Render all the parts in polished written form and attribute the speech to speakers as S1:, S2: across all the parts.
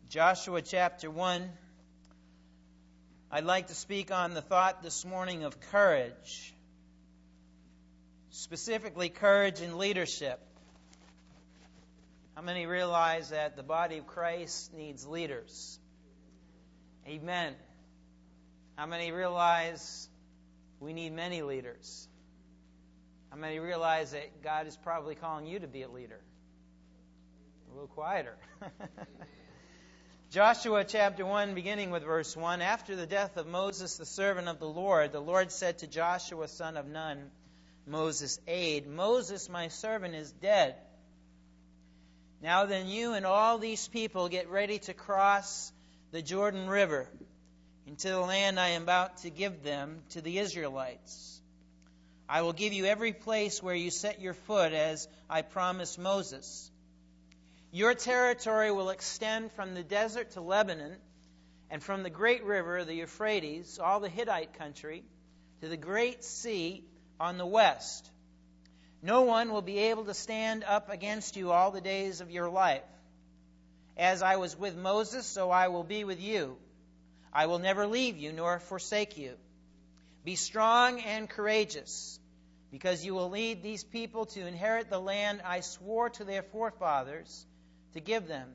S1: Joshua chapter 1. I'd like to speak on the thought this morning of courage, specifically courage in leadership. How many realize that the body of Christ needs leaders? Amen. How many realize we need many leaders? How many realize that God is probably calling you to be a leader? A little quieter. Joshua chapter 1, beginning with verse 1. After the death of Moses, the servant of the Lord said to Joshua, son of Nun, Moses' aide, Moses, my servant, is dead. Now then, you and all these people get ready to cross the Jordan River into the land I am about to give them to the Israelites. I will give you every place where you set your foot, as I promised Moses. Your territory will extend from the desert to Lebanon, and from the great river, the Euphrates, all the Hittite country, to the great sea on the west. No one will be able to stand up against you all the days of your life. As I was with Moses, so I will be with you. I will never leave you nor forsake you. Be strong and courageous, because you will lead these people to inherit the land I swore to their forefathers to give them.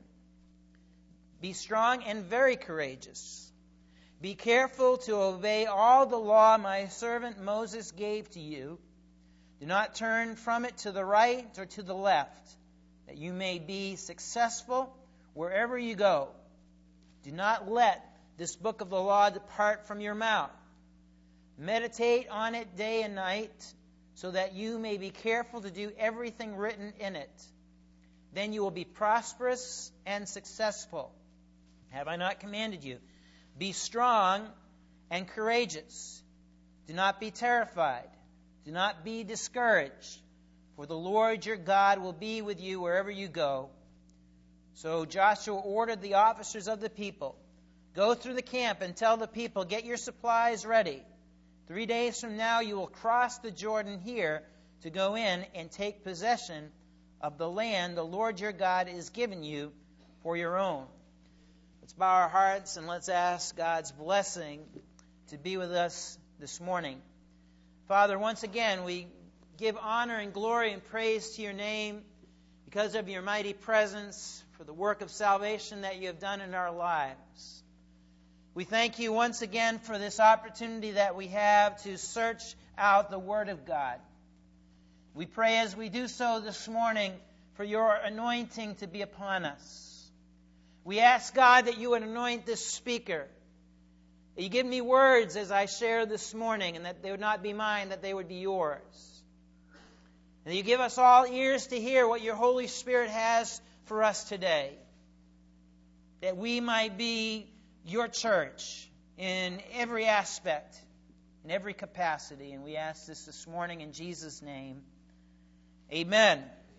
S1: Be strong and very courageous. Be careful to obey all the law my servant Moses gave to you. Do not turn from it to the right or to the left, that you may be successful wherever you go. Do not let this book of the law depart from your mouth. Meditate on it day and night, so that you may be careful to do everything written in it. Then you will be prosperous and successful. Have I not commanded you? Be strong and courageous. Do not be terrified. Do not be discouraged, for the Lord your God will be with you wherever you go. So Joshua ordered the officers of the people, go through the camp and tell the people, get your supplies ready. 3 days from now you will cross the Jordan here to go in and take possession of the land the Lord your God is giving you for your own. Let's bow our hearts and let's ask God's blessing to be with us this morning. Father, once again we give honor and glory and praise to your name because of your mighty presence, for the work of salvation that you have done in our lives. We thank you once again for this opportunity that we have to search out the Word of God. We pray as we do so this morning for your anointing to be upon us. We ask, God, that you would anoint this speaker. That you give me words as I share this morning, and that they would not be mine, that they would be yours. And that you give us all ears to hear what your Holy Spirit has for us today. That we might be your church in every aspect, in every capacity. And we ask this morning in Jesus' name. Amen.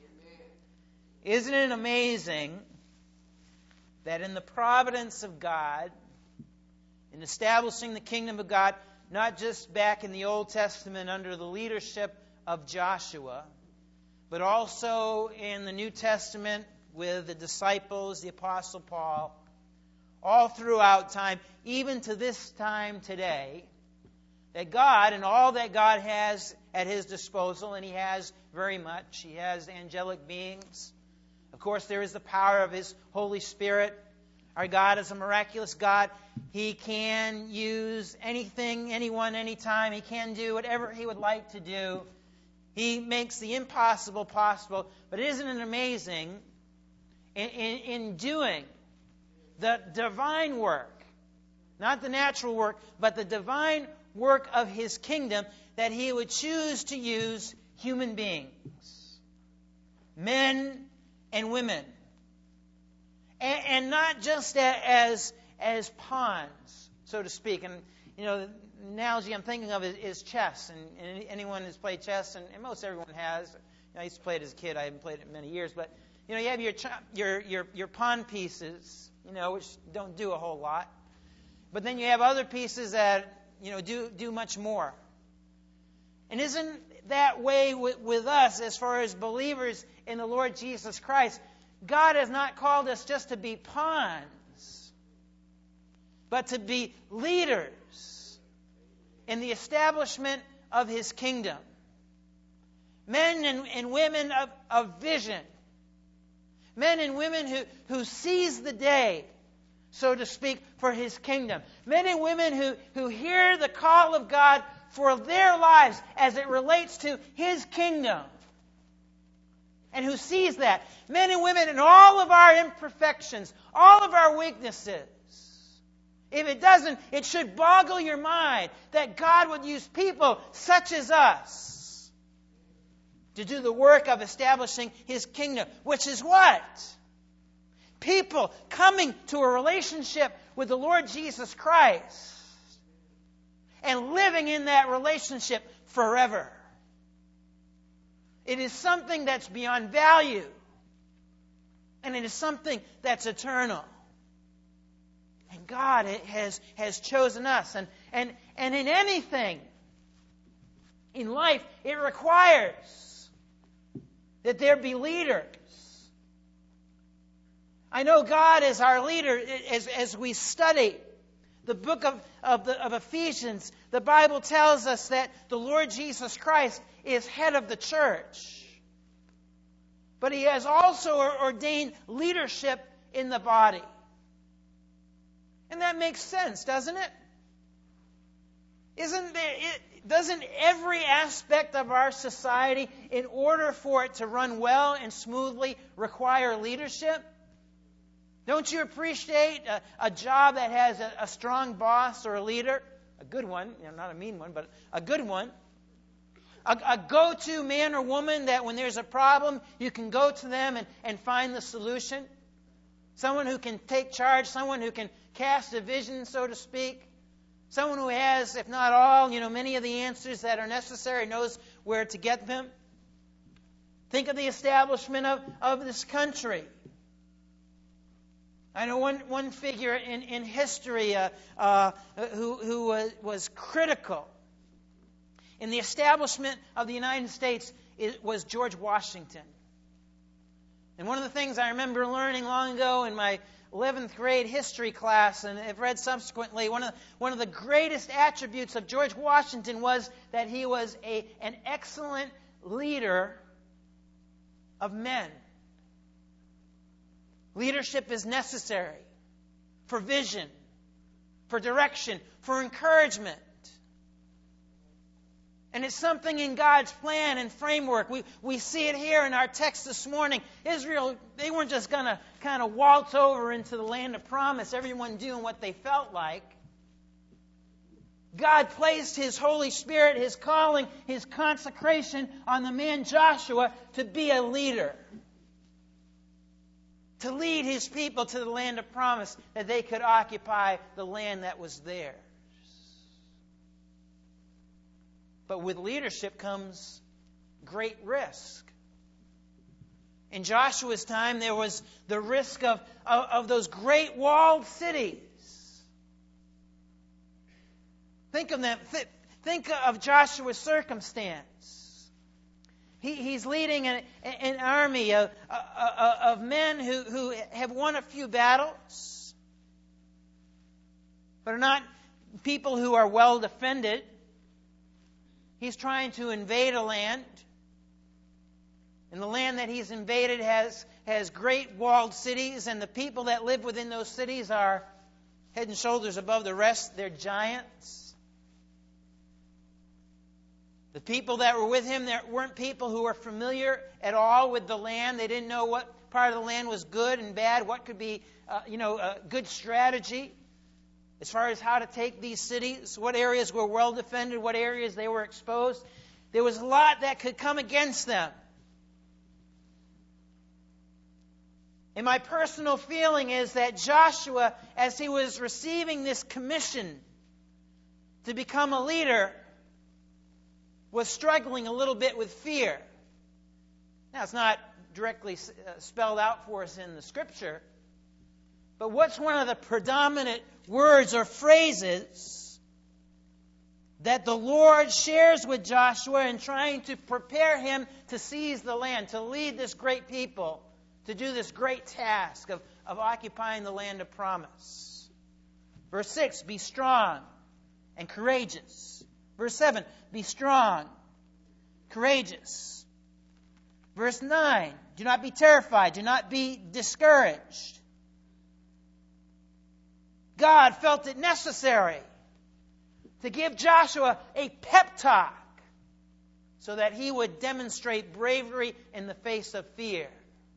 S1: Isn't it amazing that in the providence of God, in establishing the kingdom of God, not just back in the Old Testament under the leadership of Joshua, but also in the New Testament with the disciples, the Apostle Paul, all throughout time, even to this time today, that God and all that God has at his disposal, and he has very much. He has angelic beings. Of course, there is the power of his Holy Spirit. Our God is a miraculous God. He can use anything, anyone, anytime. He can do whatever he would like to do. He makes the impossible possible. But isn't it amazing in doing the divine work, not the natural work, but the divine work of his kingdom, that he would choose to use human beings, men and women, and not just as pawns, so to speak. And the analogy I'm thinking of is chess. And anyone who's played chess, and most everyone has. I used to play it as a kid. I haven't played it in many years, but you have your pawn pieces, which don't do a whole lot. But then you have other pieces that do much more. And isn't that way with us as far as believers in the Lord Jesus Christ? God has not called us just to be pawns, but to be leaders in the establishment of His kingdom. Men and women of vision. Men and women who seize the day, so to speak, for His kingdom. Men and women who hear the call of God for their lives as it relates to His kingdom. And who sees that. Men and women in all of our imperfections, all of our weaknesses. If it doesn't, it should boggle your mind that God would use people such as us to do the work of establishing His kingdom. Which is what? People coming to a relationship with the Lord Jesus Christ and living in that relationship forever. It is something that's beyond value. And it is something that's eternal. And God has chosen us. And in anything in life, it requires that there be leaders. I know God is our leader as we study the book of Ephesians. The Bible tells us that the Lord Jesus Christ is head of the church. But He has also ordained leadership in the body. And that makes sense, doesn't it? Doesn't every aspect of our society, in order for it to run well and smoothly, require leadership? Don't you appreciate a job that has a strong boss or a leader? A good one, not a mean one, but a good one. A go-to man or woman that when there's a problem, you can go to them and find the solution. Someone who can take charge, someone who can cast a vision, so to speak. Someone who has, if not all, many of the answers that are necessary, knows where to get them. Think of the establishment of this country. I know one figure in history who was critical in the establishment of the United States was George Washington. And one of the things I remember learning long ago in my 11th grade history class, and have read subsequently, one of the greatest attributes of George Washington was that he was an excellent leader of men. Leadership is necessary for vision, for direction, for encouragement. And it's something in God's plan and framework. We see it here in our text this morning. Israel, they weren't just going to kind of waltz over into the land of promise, everyone doing what they felt like. God placed His Holy Spirit, His calling, His consecration on the man Joshua to be a leader. To lead His people to the land of promise, that they could occupy the land that was theirs. But with leadership comes great risk. In Joshua's time, there was the risk of those great walled cities. Think of them. Think of Joshua's circumstance. He's leading an army of men who have won a few battles, but are not people who are well defended. He's trying to invade a land. And the land that he's invaded has great walled cities, and the people that live within those cities are head and shoulders above the rest. They're giants. The people that were with him, there weren't people who were familiar at all with the land. They didn't know what part of the land was good and bad, what could be a good strategy as far as how to take these cities, what areas were well defended, what areas they were exposed. There was a lot that could come against them. And my personal feeling is that Joshua, as he was receiving this commission to become a leader, was struggling a little bit with fear. Now, it's not directly spelled out for us in the Scripture, but what's one of the predominant words or phrases that the Lord shares with Joshua in trying to prepare him to seize the land, to lead this great people, to do this great task of occupying the land of promise. Verse 6, be strong and courageous. Verse 7, be strong, courageous. Verse 9, do not be terrified, do not be discouraged. God felt it necessary to give Joshua a pep talk so that he would demonstrate bravery in the face of fear.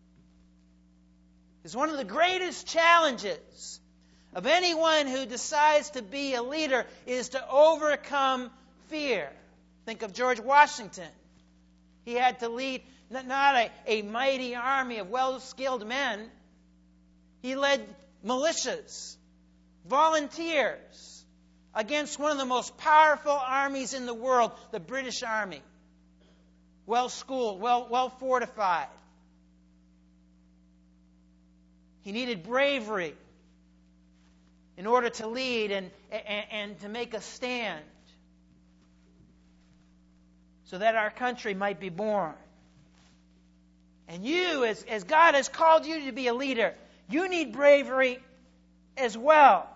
S1: It's one of the greatest challenges of anyone who decides to be a leader is to overcome fear. Think of George Washington. He had to lead not a mighty army of well-skilled men. He led militias, volunteers, against one of the most powerful armies in the world, the British Army. Well-schooled, well-fortified. He needed bravery in order to lead and to make a stand so that our country might be born. And you, as God has called you to be a leader, you need bravery as well.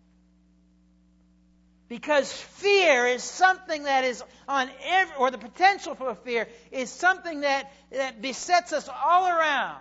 S1: Because fear is something that is on every, or the potential for fear is something that besets us all around.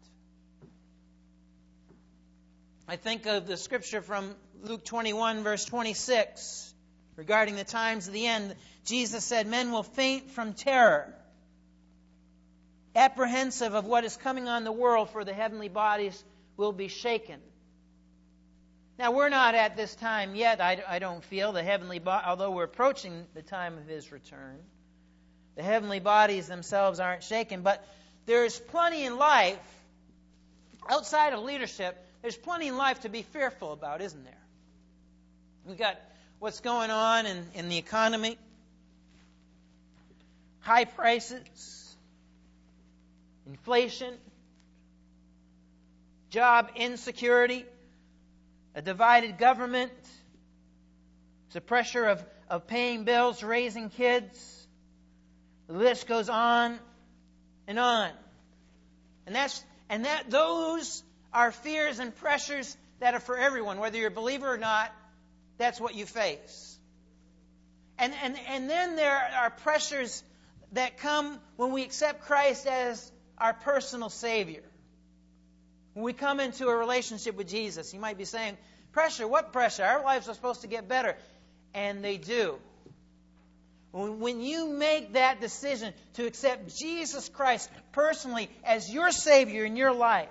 S1: I think of the scripture from Luke 21, verse 26, regarding the times of the end. Jesus said, men will faint from terror, apprehensive of what is coming on the world, for the heavenly bodies will be shaken. Now, we're not at this time yet, I don't feel, the heavenly although we're approaching the time of His return. The heavenly bodies themselves aren't shaken, but there's plenty in life, outside of leadership, there's plenty in life to be fearful about, isn't there? We've got what's going on in the economy, high prices, inflation, job insecurity, a divided government, the pressure of paying bills, raising kids. The list goes on and on. Those are fears and pressures that are for everyone, whether you're a believer or not. That's what you face. And then there are pressures that come when we accept Christ as our personal Savior. When we come into a relationship with Jesus, you might be saying, pressure? What pressure? Our lives are supposed to get better. And they do. When you make that decision to accept Jesus Christ personally as your Savior in your life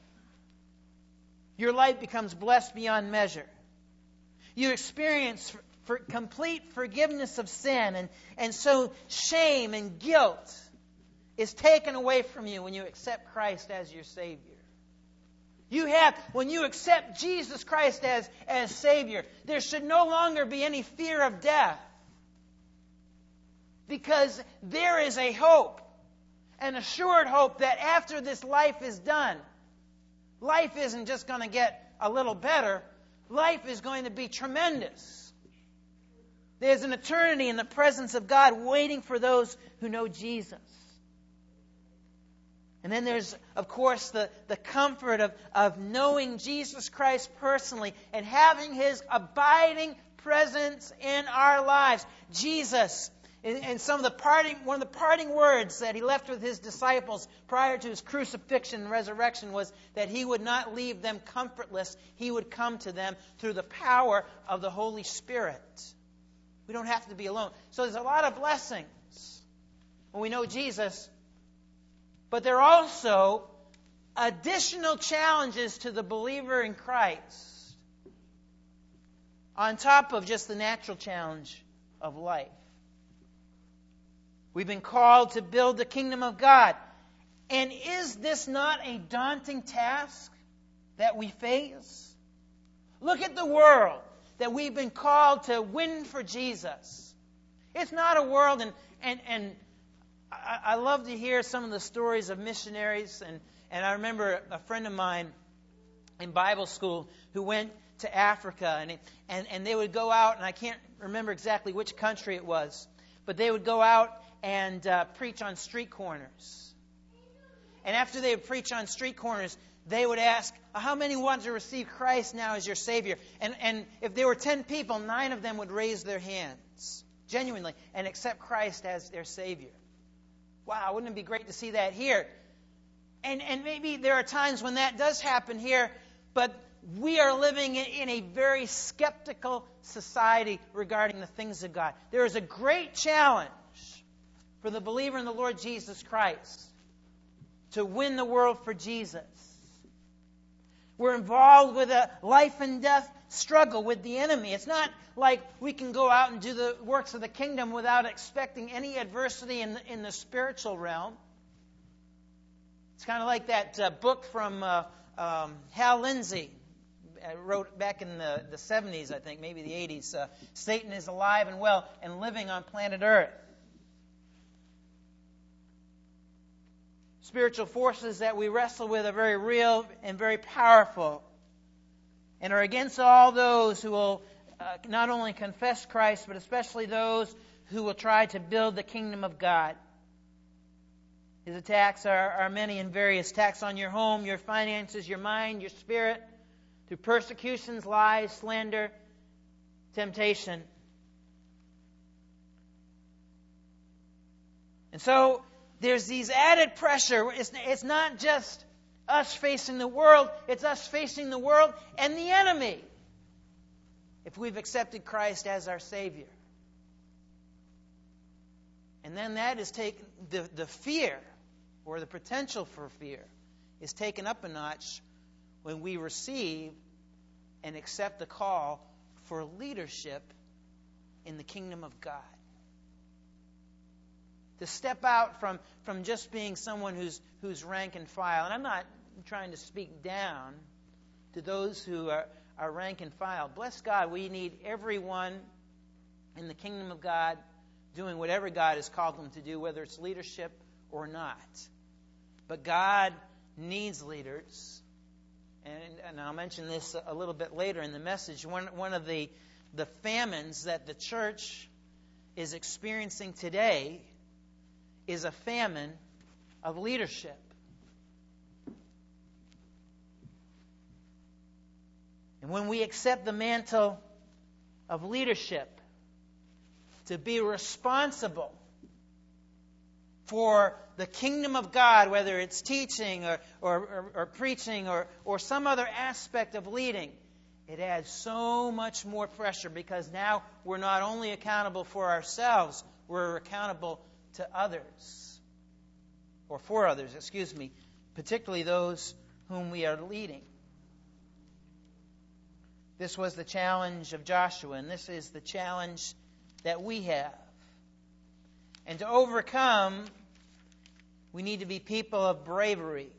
S1: becomes blessed beyond measure. You experience complete forgiveness of sin, and so shame and guilt is taken away from you when you accept Christ as your Savior. When you accept Jesus Christ as Savior, there should no longer be any fear of death. Because there is a hope, an assured hope that after this life is done, life isn't just going to get a little better. Life is going to be tremendous. There's an eternity in the presence of God waiting for those who know Jesus. And then there's, of course, the comfort of knowing Jesus Christ personally and having His abiding presence in our lives. Jesus, and one of the parting words that He left with His disciples prior to His crucifixion and resurrection was that He would not leave them comfortless. He would come to them through the power of the Holy Spirit. We don't have to be alone. So there's a lot of blessings when we know Jesus. But there are also additional challenges to the believer in Christ on top of just the natural challenge of life. We've been called to build the kingdom of God. And is this not a daunting task that we face? Look at the world that we've been called to win for Jesus. It's not a world, and I love to hear some of the stories of missionaries, and I remember a friend of mine in Bible school who went to Africa, and they would go out, and I can't remember exactly which country it was, but they would go out and preach on street corners. And after they would preach on street corners, they would ask, how many want to receive Christ now as your Savior? And if there were 10 people, 9 of them would raise their hands, genuinely, and accept Christ as their Savior. Wow, wouldn't it be great to see that here? And maybe there are times when that does happen here, but we are living in a very skeptical society regarding the things of God. There is a great challenge for the believer in the Lord Jesus Christ to win the world for Jesus. We're involved with a life and death struggle with the enemy. It's not like we can go out and do the works of the kingdom without expecting any adversity in the spiritual realm. It's kind of like that book from Hal Lindsey, wrote back in the 70s, I think, maybe the 80s. Satan is alive and well and living on planet Earth. Spiritual forces that we wrestle with are very real and very powerful, and are against all those who will not only confess Christ, but especially those who will try to build the kingdom of God. His attacks are many and various. Attacks on your home, your finances, your mind, your spirit, through persecutions, lies, slander, temptation. And so there's these added pressure. It's not just us facing the world, it's us facing the world and the enemy if we've accepted Christ as our Savior. And then that is taken, the fear, or the potential for fear, is taken up a notch when we receive and accept the call for leadership in the kingdom of God. To step out from just being someone who's rank and file. And I'm not trying to speak down to those who are rank and file. Bless God, we need everyone in the kingdom of God doing whatever God has called them to do, whether it's leadership or not. But God needs leaders. And I'll mention this a little bit later in the message. One of the famines that the church is experiencing today is a famine of leadership. And when we accept the mantle of leadership, to be responsible for the kingdom of God, whether it's teaching or preaching or some other aspect of leading, it adds so much more pressure, because now we're not only accountable for ourselves, we're accountable to others, or for others, particularly those whom we are leading. This was the challenge of Joshua, and this is the challenge that we have. And to overcome, we need to be people of bravery.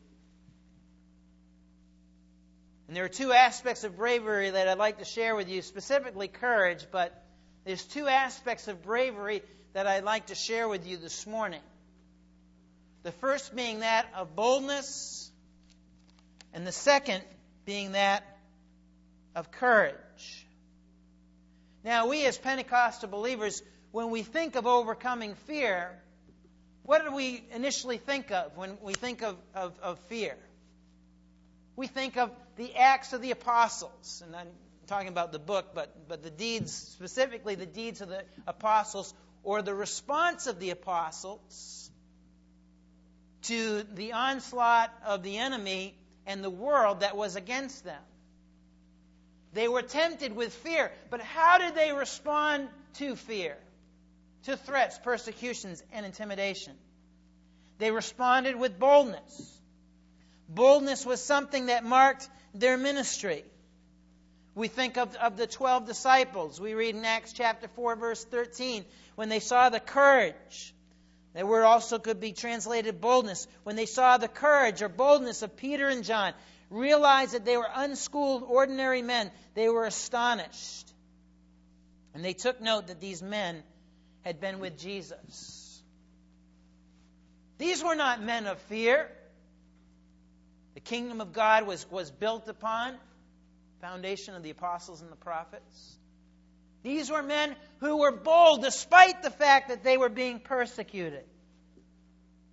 S1: And there are 2 aspects of bravery that I'd like to share with you, specifically courage, but there's 2 aspects of bravery that I'd like to share with you this morning. The first being that of boldness, and the second being that of courage. Now, we as Pentecostal believers, when we think of overcoming fear, what do we initially think of when we think of fear? We think of the Acts of the Apostles. And I'm talking about the book, but the deeds, specifically the deeds of the apostles, or the response of the apostles to the onslaught of the enemy and the world that was against them. They were tempted with fear, but how did they respond to fear, to threats, persecutions, and intimidation? They responded with boldness. Boldness was something that marked their ministry. We think of the 12 disciples. We read in Acts chapter 4, verse 13, when they saw the courage. That word also could be translated boldness. When they saw the courage or boldness of Peter and John, realized that they were unschooled, ordinary men, they were astonished. And they took note that these men had been with Jesus. These were not men of fear. The kingdom of God was built upon the foundation of the apostles and the prophets. These were men who were bold despite the fact that they were being persecuted.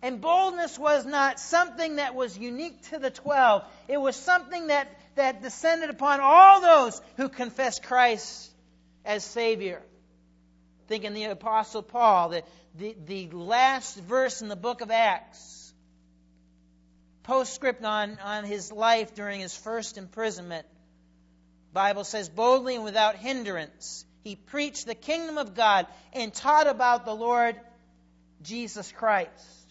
S1: And boldness was not something that was unique to the 12. It was something that descended upon all those who confessed Christ as Savior. Think in the Apostle Paul, the last verse in the book of Acts, postscript on his life during his first imprisonment. The Bible says, boldly and without hindrance, he preached the kingdom of God and taught about the Lord Jesus Christ.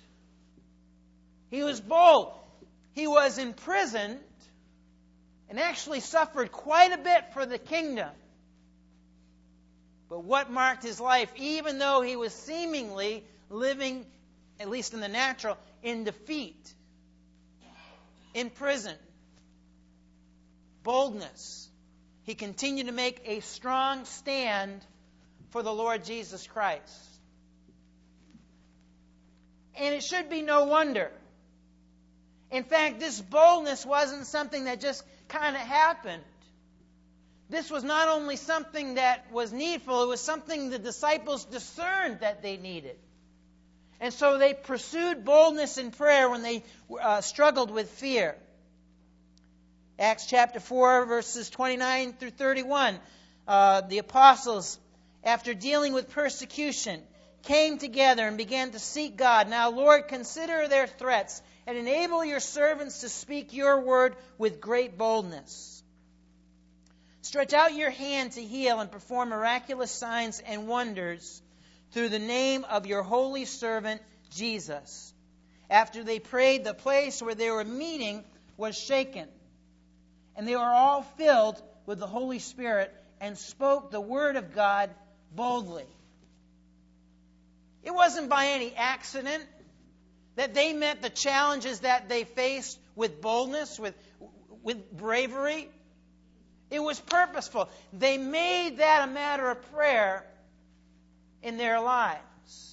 S1: He was bold. He was imprisoned and actually suffered quite a bit for the kingdom. But what marked his life, even though he was seemingly living, at least in the natural, in defeat, in prison? Boldness. He continued to make a strong stand for the Lord Jesus Christ. And it should be no wonder. In fact, this boldness wasn't something that just kind of happened. This was not only something that was needful, it was something the disciples discerned that they needed. And so they pursued boldness in prayer when they struggled with fear. Acts chapter 4, verses 29 through 31. The apostles, after dealing with persecution, came together and began to seek God. Now, Lord, consider their threats and enable your servants to speak your word with great boldness. Stretch out your hand to heal and perform miraculous signs and wonders through the name of your holy servant Jesus. After they prayed, the place where they were meeting was shaken, and they were all filled with the Holy Spirit and spoke the word of God boldly. It wasn't by any accident that they met the challenges that they faced with boldness, with bravery. It was purposeful. They made that a matter of prayer in their lives.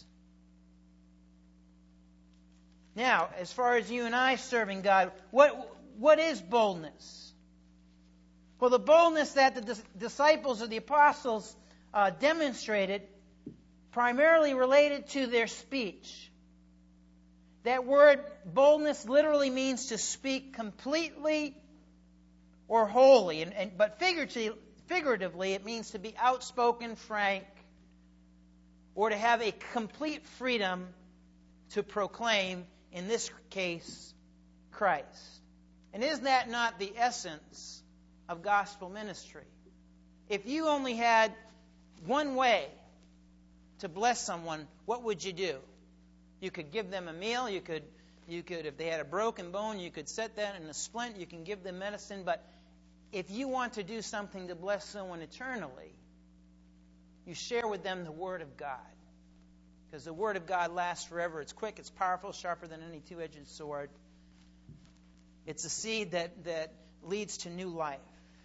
S1: Now, as far as you and I serving God, what is boldness? Well, the boldness that the disciples or the apostles demonstrated primarily related to their speech. That word boldness literally means to speak completely or wholly, but figuratively it means to be outspoken, frank, or to have a complete freedom to proclaim, in this case, Christ. And is that not the essence of gospel ministry? If you only had one way to bless someone, what would you do? You could give them a meal. You could, if they had a broken bone, you could set that in a splint. You can give them medicine. But if you want to do something to bless someone eternally, you share with them the Word of God. Because the Word of God lasts forever. It's quick, it's powerful, sharper than any two-edged sword. It's a seed that leads to new life.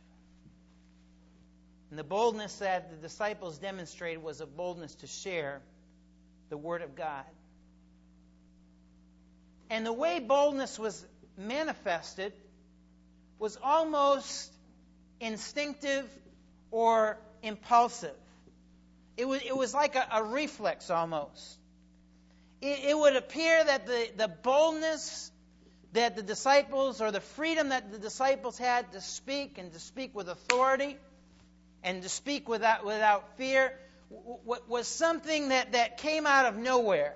S1: And the boldness that the disciples demonstrated was a boldness to share the Word of God. And the way boldness was manifested was almost instinctive or impulsive. It was like a reflex almost. It would appear that the boldness that the disciples, or the freedom that the disciples had to speak, and to speak with authority, and to speak without fear, was something that came out of nowhere.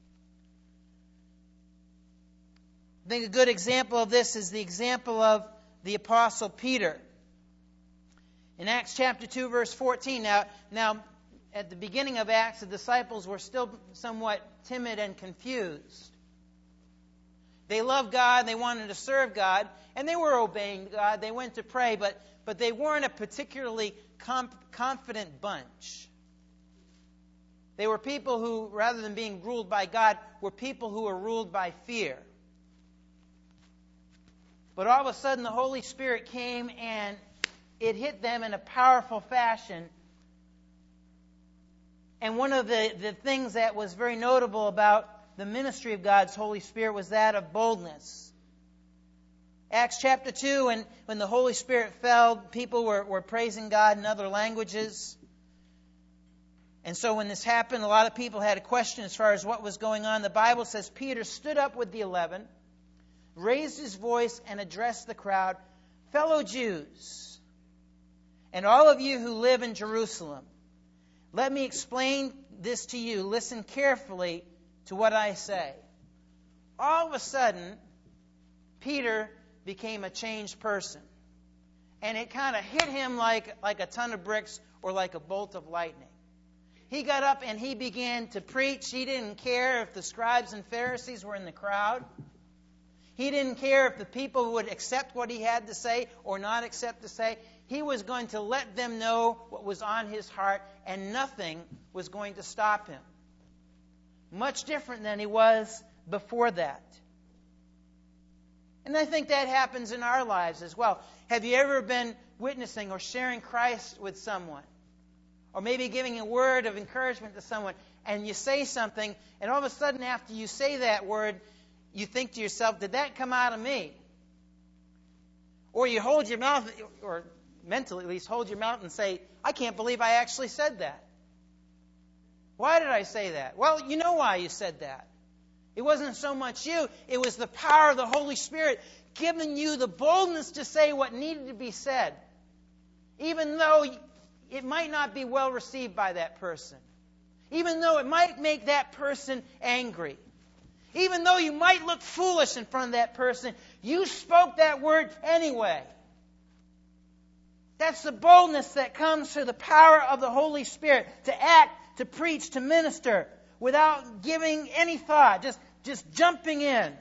S1: I think a good example of this is the example of the Apostle Peter. In Acts chapter 2, verse 14, now at the beginning of Acts, the disciples were still somewhat timid and confused. They loved God, they wanted to serve God, and they were obeying God. They went to pray, but they weren't a particularly confident bunch. They were people who, rather than being ruled by God, were people who were ruled by fear. But all of a sudden, the Holy Spirit came and it hit them in a powerful fashion. And one of the things that was very notable about the ministry of God's Holy Spirit was that of boldness. Acts chapter 2, when the Holy Spirit fell, people were praising God in other languages. And so when this happened, a lot of people had a question as far as what was going on. The Bible says Peter stood up with the 11, raised his voice, and addressed the crowd, "Fellow Jews, and all of you who live in Jerusalem, let me explain this to you. Listen carefully to what I say." All of a sudden, Peter became a changed person. And it kind of hit him like a ton of bricks or like a bolt of lightning. He got up and he began to preach. He didn't care if the scribes and Pharisees were in the crowd. He didn't care if the people would accept what he had to say or not accept to say. He was going to let them know what was on his heart, and nothing was going to stop him. Much different than he was before that. And I think that happens in our lives as well. Have you ever been witnessing or sharing Christ with someone? Or maybe giving a word of encouragement to someone, and you say something, and all of a sudden after you say that word, you think to yourself, did that come out of me? Or you hold your mouth, or mentally at least hold your mouth and say, I can't believe I actually said that. Why did I say that? Well, you know why you said that. It wasn't so much you, it was the power of the Holy Spirit giving you the boldness to say what needed to be said. Even though it might not be well received by that person. Even though it might make that person angry. Even though you might look foolish in front of that person, you spoke that word anyway. That's the boldness that comes through the power of the Holy Spirit to act, to preach, to minister without giving any thought, just jumping in.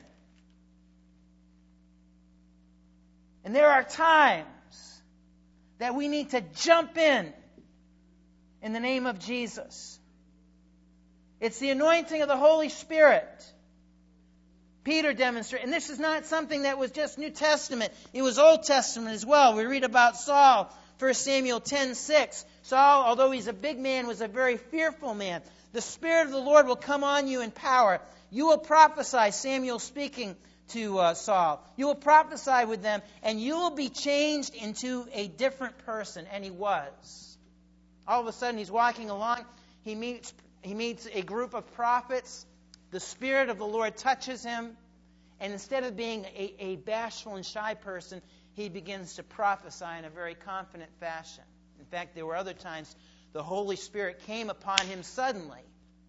S1: And there are times that we need to jump in the name of Jesus. It's the anointing of the Holy Spirit. Peter demonstrated, and this is not something that was just New Testament. It was Old Testament as well. We read about Saul, 1 Samuel 10:6. Saul, although he's a big man, was a very fearful man. The Spirit of the Lord will come on you in power. You will prophesy, Samuel speaking to Saul. You will prophesy with them, and you will be changed into a different person. And he was. All of a sudden, he's walking along. He meets a group of prophets. The Spirit of the Lord touches him. And instead of being a bashful and shy person, he begins to prophesy in a very confident fashion. In fact, there were other times the Holy Spirit came upon him suddenly.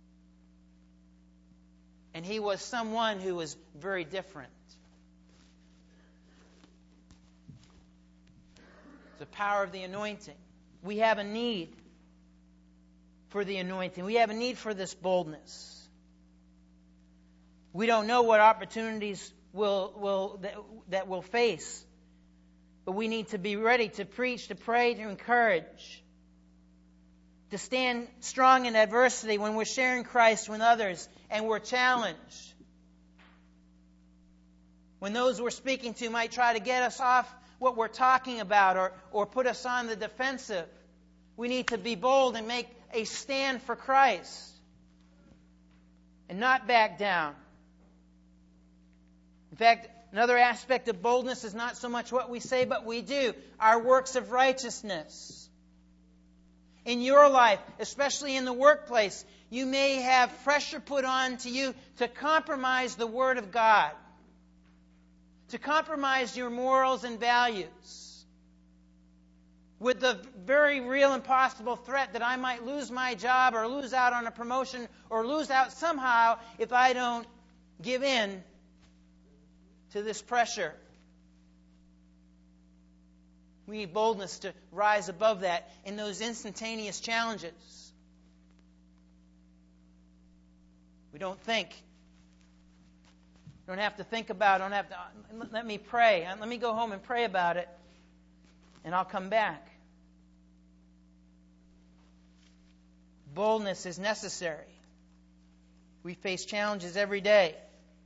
S1: And he was someone who was very different. The power of the anointing. We have a need for the anointing. We have a need for this boldness. We don't know what opportunities that we'll face, but we need to be ready to preach, to pray, to encourage, to stand strong in adversity when we're sharing Christ with others and we're challenged. When those we're speaking to might try to get us off what we're talking about or put us on the defensive, we need to be bold and make a stand for Christ and not back down. In fact, another aspect of boldness is not so much what we say, but we do. Our works of righteousness. In your life, especially in the workplace, you may have pressure put on to you to compromise the Word of God, to compromise your morals and values, with the very real and possible threat that I might lose my job or lose out on a promotion or lose out somehow if I don't give in to this pressure. We need boldness to rise above that in those instantaneous challenges. We don't think. Don't have to think about it. Don't have to. Let me pray. Let me go home and pray about it, and I'll come back. Boldness is necessary. We face challenges every day.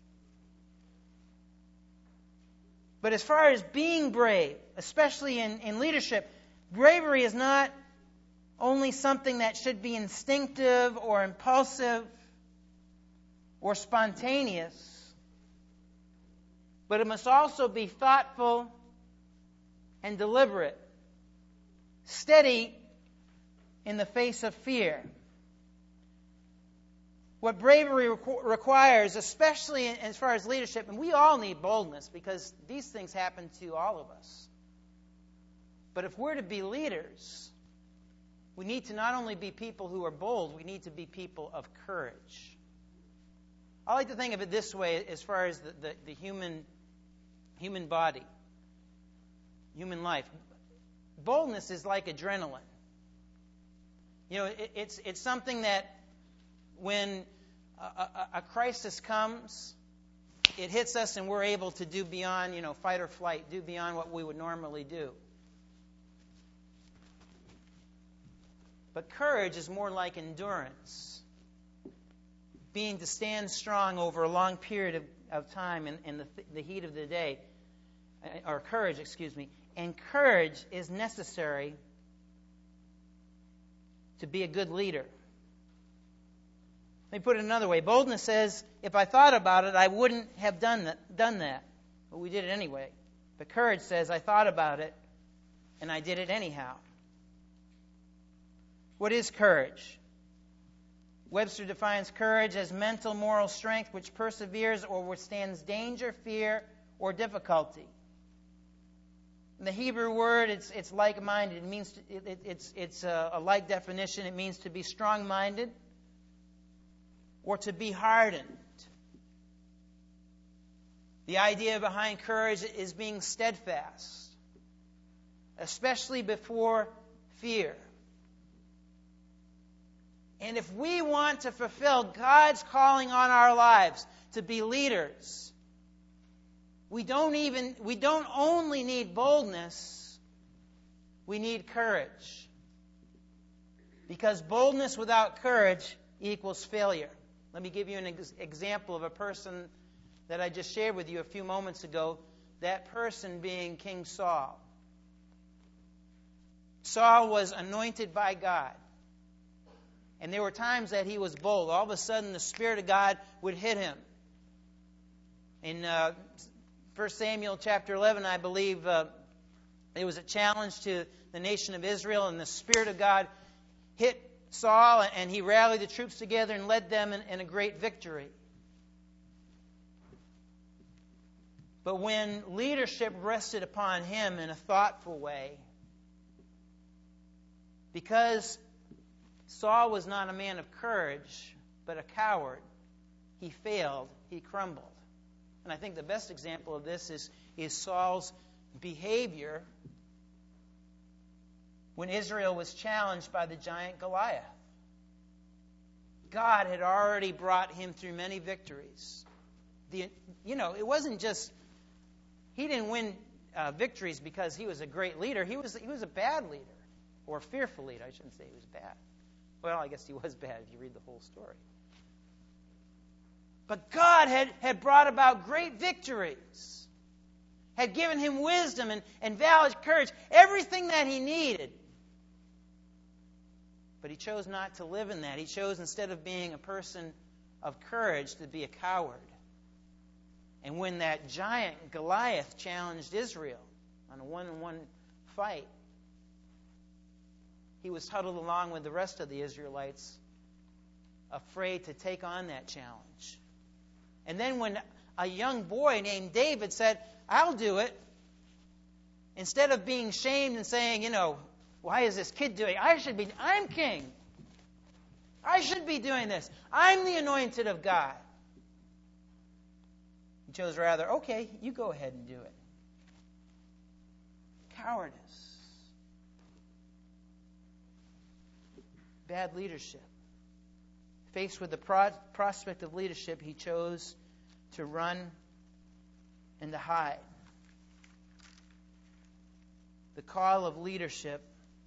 S1: But as far as being brave, especially in leadership, bravery is not only something that should be instinctive or impulsive or spontaneous, but it must also be thoughtful and deliberate, steady in the face of fear. What bravery requires, especially as far as leadership, and we all need boldness because these things happen to all of us. But if we're to be leaders, we need to not only be people who are bold, we need to be people of courage. I like to think of it this way as far as the human body, human life. Boldness is like adrenaline. You know, it's something that when a crisis comes, it hits us and we're able to do beyond, fight or flight, do beyond what we would normally do. But courage is more like endurance, being to stand strong over a long period of time in the heat of the day, or courage, and courage is necessary to be a good leader. Let me put it another way. Boldness says, if I thought about it, I wouldn't have done that. But we did it anyway. But courage says, I thought about it, and I did it anyhow. What is courage? Webster defines courage as mental, moral strength which perseveres or withstands danger, fear, or difficulty. In the Hebrew word, it's like-minded. It means it's a like definition. It means to be strong-minded or to be hardened. The idea behind courage is being steadfast, especially before fear. And if we want to fulfill God's calling on our lives to be leaders, we don't only need boldness, we need courage. Because boldness without courage equals failure. Let me give you an example of a person that I just shared with you a few moments ago, that person being King Saul. Saul was anointed by God. And there were times that he was bold. All of a sudden, the Spirit of God would hit him. In 1 Samuel chapter 11, I believe, there was a challenge to the nation of Israel, and the Spirit of God hit Saul, and he rallied the troops together and led them in a great victory. But when leadership rested upon him in a thoughtful way, because Saul was not a man of courage, but a coward, he failed, he crumbled. And I think the best example of this is Saul's behavior when Israel was challenged by the giant Goliath. God had already brought him through many victories. It wasn't just, he didn't win victories because he was a great leader. He was a bad leader, or a fearful leader. I shouldn't say he was bad. Well, I guess he was bad if you read the whole story. But God had brought about great victories, had given him wisdom and valid courage, everything that he needed. But he chose not to live in that. He chose, instead of being a person of courage, to be a coward. And when that giant Goliath challenged Israel on a one-on-one fight, he was huddled along with the rest of the Israelites, afraid to take on that challenge. And then when a young boy named David said, I'll do it, instead of being shamed and saying, why is this kid doing it? I'm king. I should be doing this. I'm the anointed of God. He chose rather, okay, you go ahead and do it. Cowardice. Bad leadership. Faced with the prospect of leadership, he chose to run and to hide. The call of leadership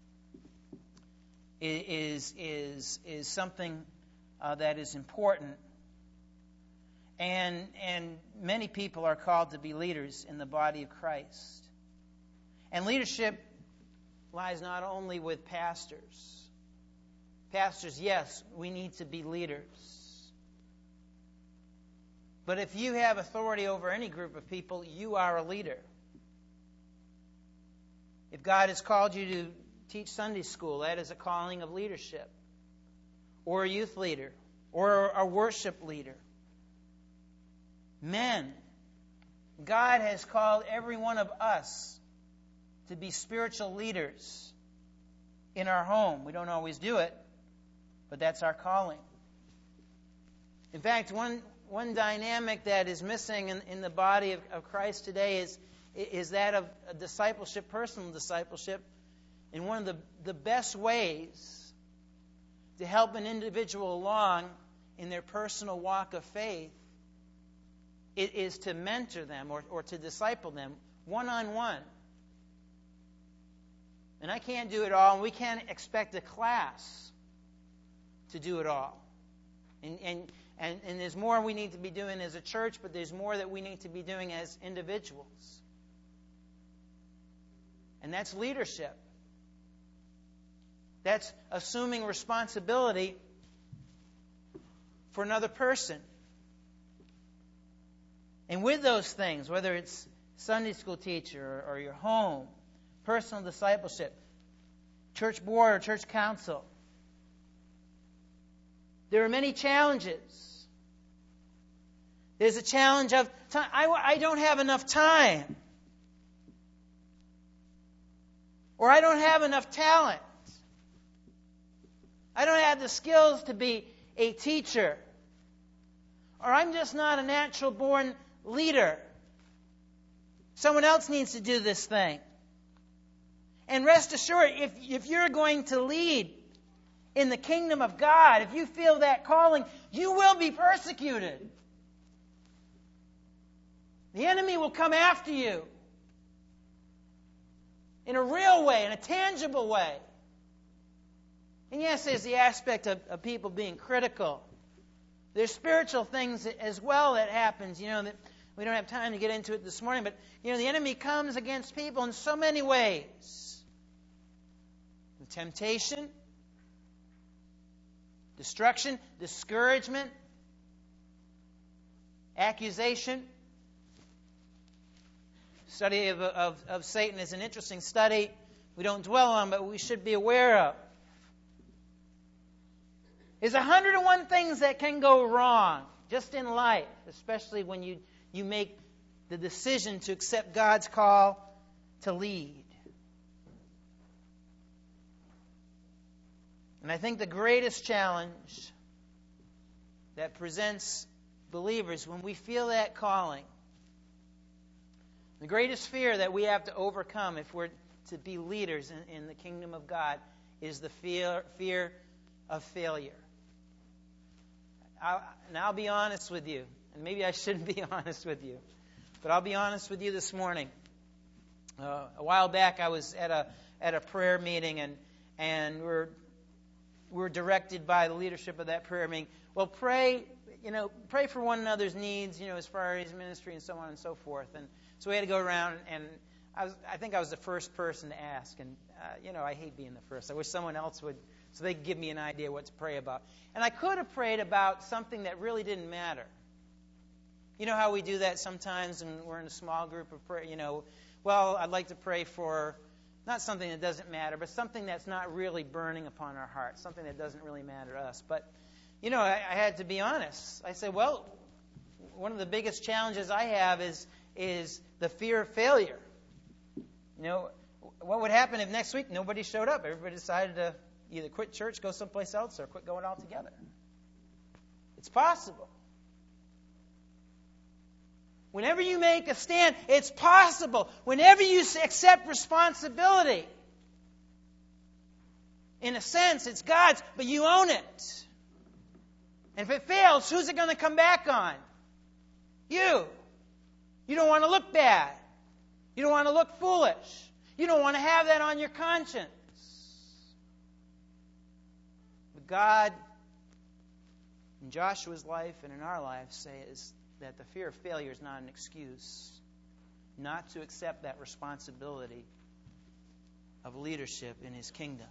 S1: is something that is important, and many people are called to be leaders in the body of Christ. And leadership lies not only with pastors. Pastors, yes, we need to be leaders. But if you have authority over any group of people, you are a leader. If God has called you to teach Sunday school, that is a calling of leadership. Or a youth leader. or a worship leader. Men, God has called every one of us to be spiritual leaders in our home. We don't always do it, but that's our calling. In fact, one dynamic that is missing in the body of Christ today is that of discipleship, personal discipleship. And one of the best ways to help an individual along in their personal walk of faith is to mentor them or to disciple them one-on-one. And I can't do it all, and we can't expect a class to do it all. And there's more we need to be doing as a church, but there's more that we need to be doing as individuals. And that's leadership. That's assuming responsibility for another person. And with those things, whether it's Sunday school teacher or your home, personal discipleship, church board or church council, there are many challenges. There's a challenge of time. I don't have enough time. Or I don't have enough talent. I don't have the skills to be a teacher. Or I'm just not a natural born leader. Someone else needs to do this thing. And rest assured, if you're going to lead in the kingdom of God, if you feel that calling, you will be persecuted. The enemy will come after you in a real way, in a tangible way. And yes, there's the aspect of people being critical. There's spiritual things as well that happens, that we don't have time to get into it this morning, but, the enemy comes against people in so many ways. The temptation, destruction, discouragement, accusation. Study of Satan is an interesting study we don't dwell on, but we should be aware of. There's 101 things that can go wrong just in life, especially when you make the decision to accept God's call to lead. And I think the greatest challenge that presents believers when we feel that calling, the greatest fear that we have to overcome if we're to be leaders in the kingdom of God is the fear of failure. I'll be honest with you, and maybe I shouldn't be honest with you, but I'll be honest with you this morning. A while back, I was at a prayer meeting, and we're directed by the leadership of that prayer meeting. Well, pray for one another's needs, as far as ministry and so on and so forth. And so we had to go around, and I think I was the first person to ask, and I hate being the first. I wish someone else would, so they could give me an idea what to pray about. And I could have prayed about something that really didn't matter. You know how we do that sometimes when we're in a small group of prayer, well, I'd like to pray for not something that doesn't matter, but something that's not really burning upon our hearts, something that doesn't really matter to us. But, I had to be honest. I said, well, one of the biggest challenges I have is the fear of failure. What would happen if next week nobody showed up? Everybody decided to either quit church, go someplace else, or quit going altogether. It's possible. Whenever you make a stand, it's possible. Whenever you accept responsibility, in a sense, it's God's, but you own it. And if it fails, who's it going to come back on? You. You don't want to look bad. You don't want to look foolish. You don't want to have that on your conscience. But God, in Joshua's life and in our lives, says that the fear of failure is not an excuse not to accept that responsibility of leadership in His kingdom.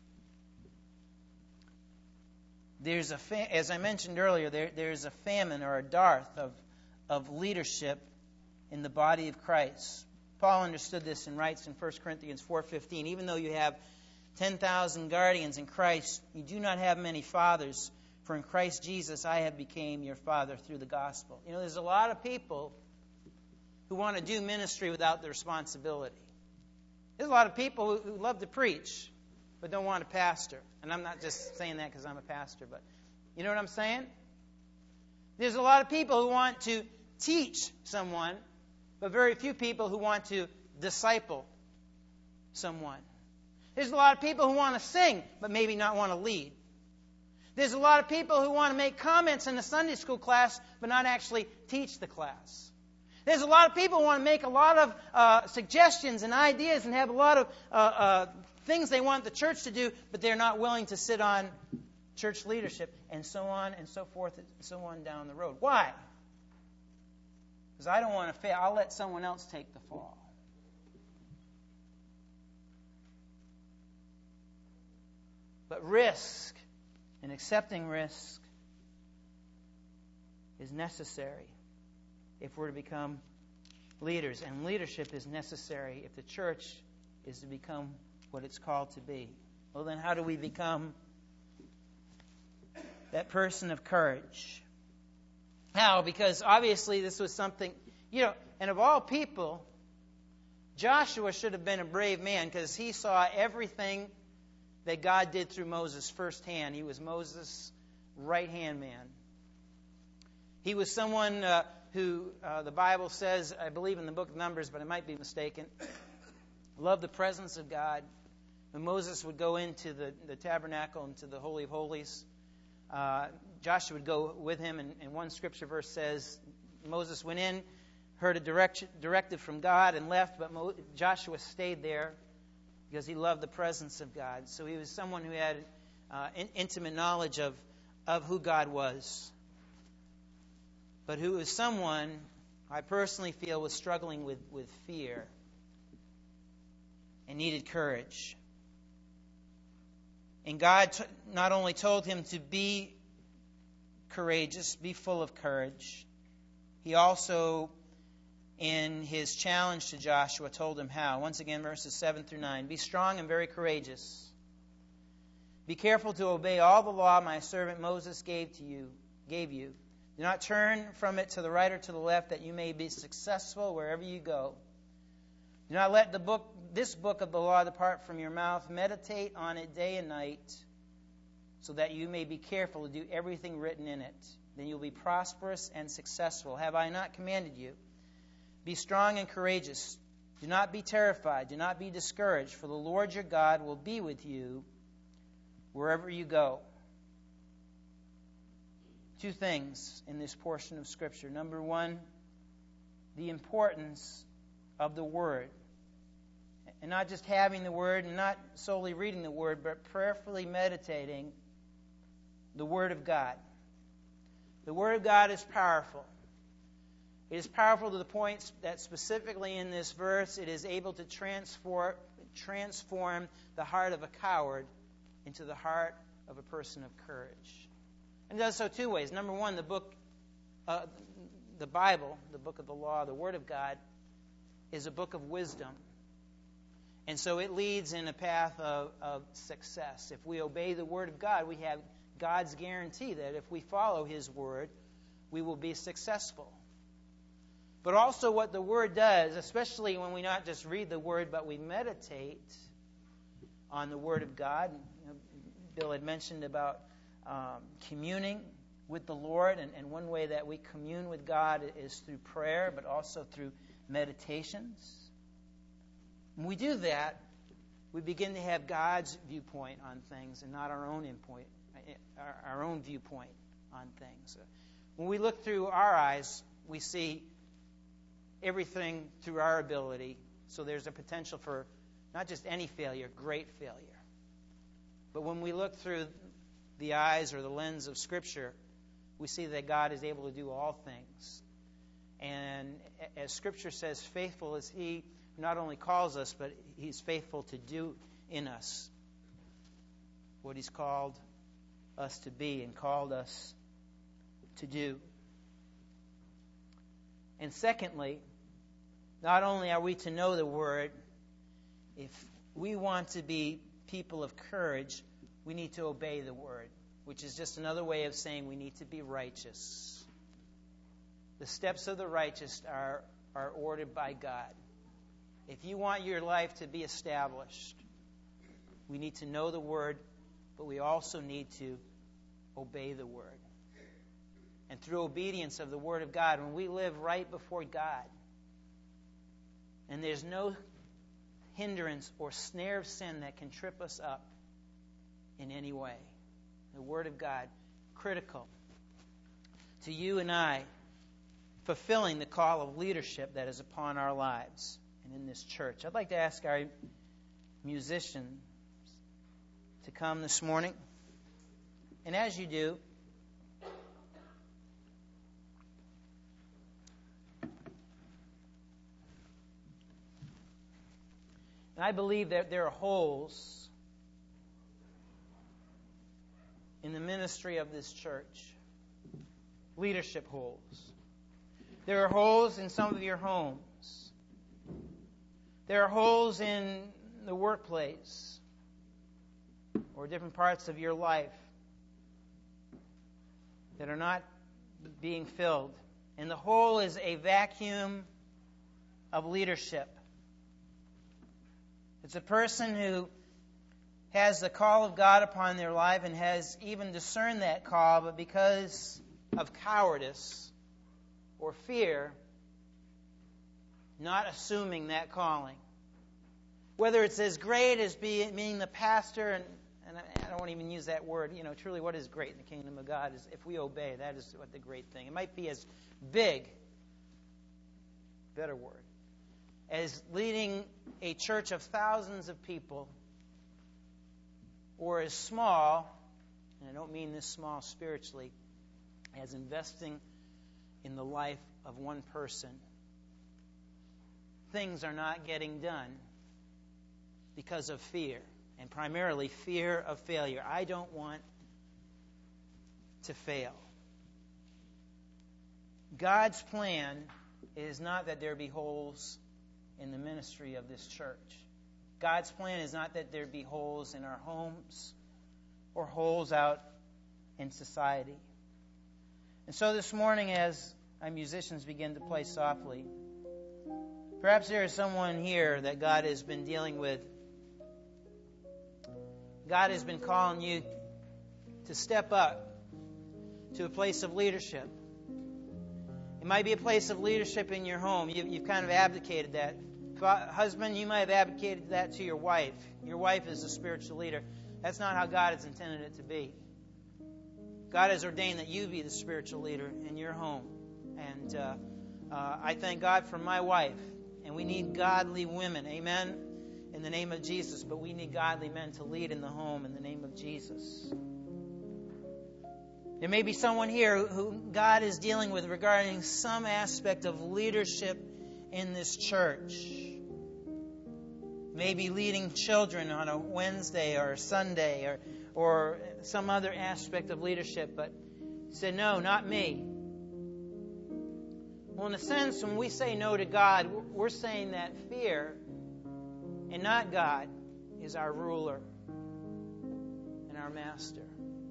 S1: There's as I mentioned earlier, there's a famine or a dearth of leadership in the body of Christ. Paul understood this and writes in 1 Corinthians 4:15, even though you have 10,000 guardians in Christ, you do not have many fathers, For in Christ Jesus I have become your father through the gospel. You know, there's a lot of people who want to do ministry without the responsibility. There's a lot of people who love to preach but don't want to pastor. And I'm not just saying that because I'm a pastor, but you know what I'm saying? There's a lot of people who want to teach someone, but very few people who want to disciple someone. There's a lot of people who want to sing, but maybe not want to lead. There's a lot of people who want to make comments in the Sunday school class, but not actually teach the class. There's a lot of people who want to make a lot of suggestions and ideas and have a lot of things they want the church to do, but they're not willing to sit on church leadership, and so on and so forth and so on down the road. Why? Because I don't want to fail. I'll let someone else take the fall. But risk and accepting risk is necessary if we're to become leaders. And leadership is necessary if the church is to become what it's called to be. Well, then how do we become that person of courage? How? Because obviously this was something, and of all people, Joshua should have been a brave man because he saw everything that God did through Moses firsthand. He was Moses' right-hand man. He was someone who the Bible says, I believe in the book of Numbers, but I might be mistaken, loved the presence of God. When Moses would go into the tabernacle, into the Holy of Holies, Joshua would go with him, and one scripture verse says, Moses went in, heard a directive from God, and left, but Joshua stayed there because he loved the presence of God. So he was someone who had intimate knowledge of who God was, but who was someone I personally feel was struggling with fear and needed courage. And God not only told him to be courageous, be full of courage, He also, in His challenge to Joshua, told him how. Once again, verses 7 through 9. Be strong and very courageous. Be careful to obey all the law my servant Moses gave you. Do not turn from it to the right or to the left, that you may be successful wherever you go. Do not let this book of the law depart from your mouth. Meditate on it day and night, so that you may be careful to do everything written in it. Then you'll be prosperous and successful. Have I not commanded you? Be strong and courageous. Do not be terrified. Do not be discouraged, for the Lord your God will be with you wherever you go. Two things in this portion of Scripture. Number one, the importance of the Word. And not just having the Word and not solely reading the Word, but prayerfully meditating the Word of God. The Word of God is powerful. It is powerful to the point that specifically in this verse, it is able to transform the heart of a coward into the heart of a person of courage. And it does so two ways. Number one, the Bible, the book of the law, the Word of God, is a book of wisdom. And so it leads in a path of success. If we obey the Word of God, we have God's guarantee that if we follow His Word, we will be successful. But also what the Word does, especially when we not just read the Word, but we meditate on the Word of God. Bill had mentioned about communing with the Lord, and one way that we commune with God is through prayer, but also through meditations. When we do that, we begin to have God's viewpoint on things and not our own viewpoint on things. When we look through our eyes, we see everything through our ability. So there's a potential for not just any failure, great failure. But when we look through the eyes or the lens of Scripture, we see that God is able to do all things. And as Scripture says, faithful is He who not only calls us, but He's faithful to do in us what He's called us to be and called us to do. And secondly, not only are we to know the Word, if we want to be people of courage, we need to obey the Word. which is just another way of saying we need to be righteous. The steps of the righteous are ordered by God. If you want your life to be established, we need to know the Word, but we also need to obey the Word. And through obedience of the Word of God, when we live right before God, and there's no hindrance or snare of sin that can trip us up in any way. The Word of God, critical to you and I fulfilling the call of leadership that is upon our lives and in this church. I'd like to ask our musicians to come this morning. And as you do, and I believe that there are holes in the ministry of this church. Leadership holes. There are holes in some of your homes. There are holes in the workplace or different parts of your life that are not being filled. And the hole is a vacuum of leadership. It's a person who has the call of God upon their life and has even discerned that call, but because of cowardice or fear, not assuming that calling. Whether it's as great as being the pastor, and I don't even use that word, truly what is great in the kingdom of God is if we obey, that is what the great thing. It might be as big, better word, as leading a church of thousands of people, or as small, and I don't mean this small spiritually, as investing in the life of one person. Things are not getting done because of fear, and primarily fear of failure. I don't want to fail. God's plan is not that there be holes in the ministry of this church. God's plan is not that there be holes in our homes or holes out in society. And so this morning, as our musicians begin to play softly, perhaps there is someone here that God has been dealing with. God has been calling you to step up to a place of leadership. It might be a place of leadership in your home. You've kind of abdicated that. Husband, you might have abdicated that to your wife. Your wife is a spiritual leader. That's not how God has intended it to be. God has ordained that you be the spiritual leader in your home. And I thank God for my wife. And we need godly women, amen, in the name of Jesus. But we need godly men to lead in the home in the name of Jesus. There may be someone here who God is dealing with regarding some aspect of leadership in this church. Maybe leading children on a Wednesday or a Sunday or some other aspect of leadership, but say, no, not me. Well, in a sense, when we say no to God, we're saying that fear and not God is our ruler and our master.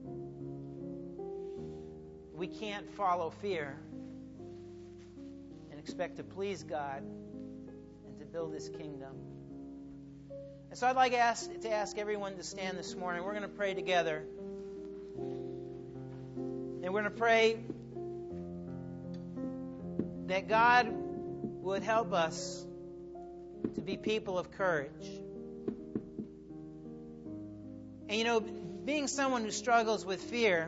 S1: We can't follow fear and expect to please God and to build His kingdom. And so I'd like to ask everyone to stand this morning. We're going to pray together. And we're going to pray that God would help us to be people of courage. And being someone who struggles with fear,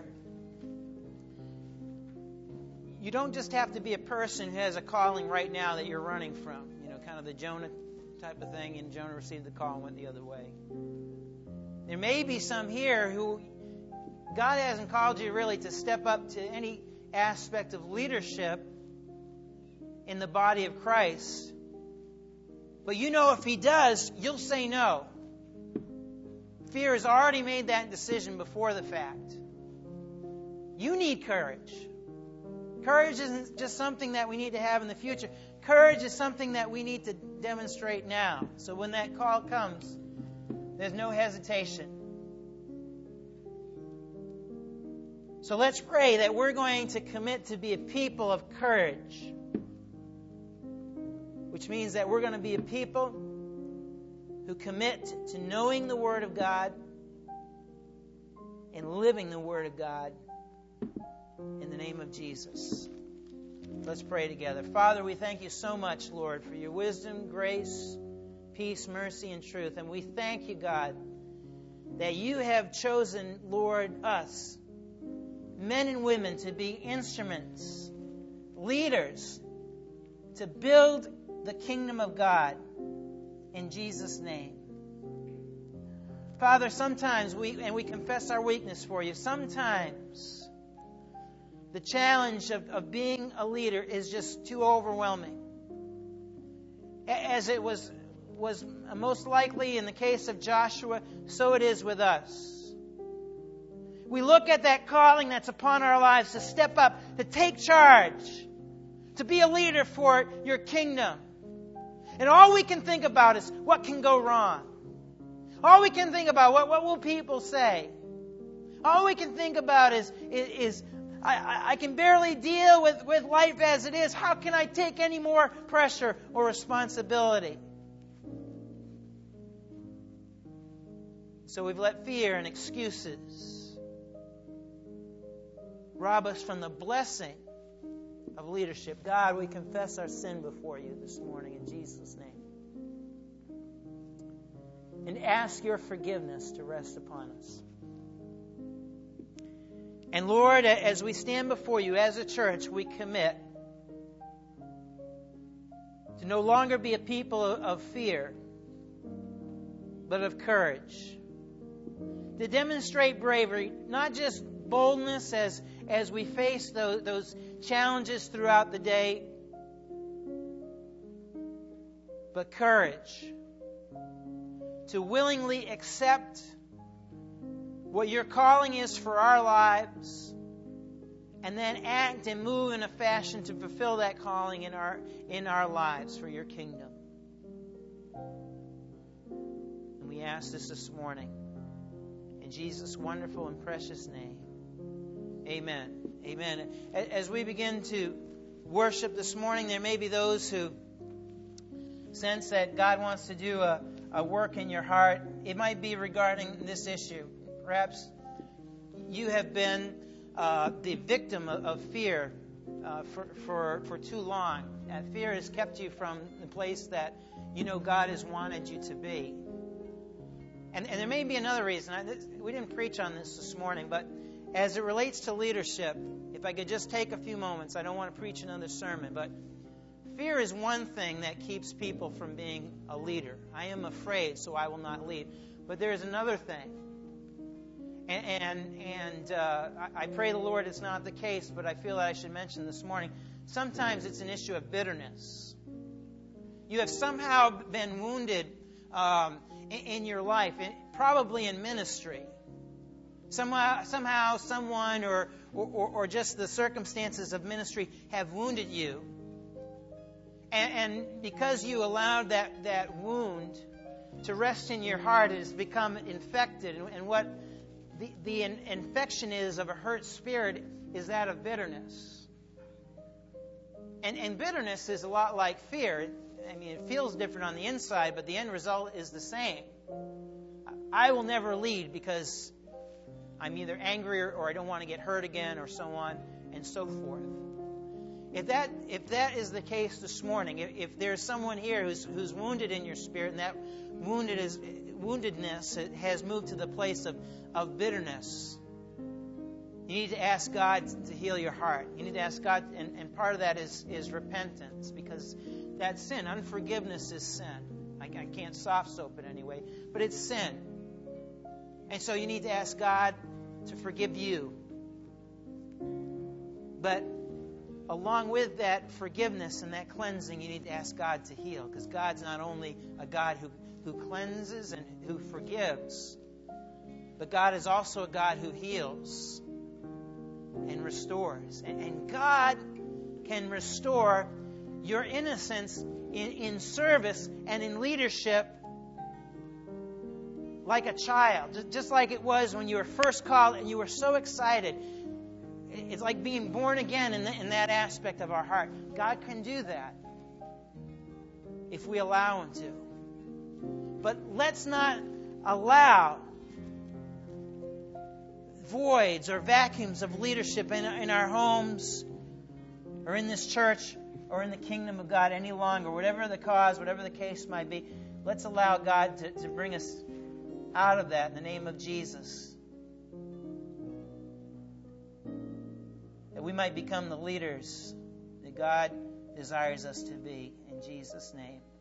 S1: you don't just have to be a person who has a calling right now that you're running from. Kind of the Jonah type of thing, and Jonah received the call and went the other way. There may be some here who God hasn't called you really to step up to any aspect of leadership in the body of Christ. But if He does, you'll say no. Fear has already made that decision before the fact. You need courage. Courage isn't just something that we need to have in the future. Courage is something that we need to demonstrate now. So when that call comes, there's no hesitation. So let's pray that we're going to commit to be a people of courage, which means that we're going to be a people who commit to knowing the Word of God and living the Word of God in the name of Jesus. Let's pray together. Father, we thank you so much, Lord, for your wisdom, grace, peace, mercy, and truth. And we thank you, God, that you have chosen, Lord, us, men and women, to be instruments, leaders, to build the kingdom of God in Jesus' name. Father, sometimes we confess our weakness for you. Sometimes the challenge of being a leader is just too overwhelming. As it was most likely in the case of Joshua, so it is with us. We look at that calling that's upon our lives to step up, to take charge, to be a leader for your kingdom. And all we can think about is what can go wrong. All we can think about, what will people say? All we can think about is I can barely deal with life as it is. How can I take any more pressure or responsibility? So we've let fear and excuses rob us from the blessing of leadership. God, we confess our sin before you this morning in Jesus' name. And ask your forgiveness to rest upon us. And Lord, as we stand before you as a church, we commit to no longer be a people of fear, but of courage. To demonstrate bravery, not just boldness as we face those challenges throughout the day, but courage to willingly accept what your calling is for our lives, and then act and move in a fashion to fulfill that calling in our lives for your kingdom. And we ask this morning in Jesus' wonderful and precious name. Amen. Amen. As we begin to worship this morning, there may be those who sense that God wants to do a work in your heart. It might be regarding this issue. Perhaps you have been the victim of fear for too long. And fear has kept you from the place that you know God has wanted you to be. And there may be another reason. We didn't preach on this morning, but as it relates to leadership, if I could just take a few moments, I don't want to preach another sermon, but fear is one thing that keeps people from being a leader. I am afraid, so I will not lead. But there is another thing. And I pray the Lord it's not the case, but I feel that I should mention this morning. Sometimes it's an issue of bitterness. You have somehow been wounded in your life, probably in ministry. Somehow someone or just the circumstances of ministry have wounded you. And because you allowed that wound to rest in your heart, it has become infected. And what the infection is of a hurt spirit is that of bitterness. And bitterness is a lot like fear. I mean, it feels different on the inside, but the end result is the same. I will never lead because I'm either angry or I don't want to get hurt again, or so on and so forth. If that is the case this morning, if there's someone here who's wounded in your spirit, and that woundedness has moved to the place of bitterness, you need to ask God to heal your heart. You need to ask God, and part of that is repentance, because that's sin. Unforgiveness is sin. I can't soft soap it anyway, but it's sin. And so you need to ask God to forgive you. But along with that forgiveness and that cleansing, you need to ask God to heal, because God's not only a God who cleanses and who forgives, but God is also a God who heals and restores. And God can restore your innocence in service and in leadership like a child. Just like it was when you were first called and you were so excited. It's like being born again in that aspect of our heart. God can do that if we allow Him to. But let's not allow voids or vacuums of leadership in our homes or in this church or in the kingdom of God any longer. Whatever the cause, whatever the case might be, let's allow God to bring us out of that in the name of Jesus. That we might become the leaders that God desires us to be. In Jesus' name.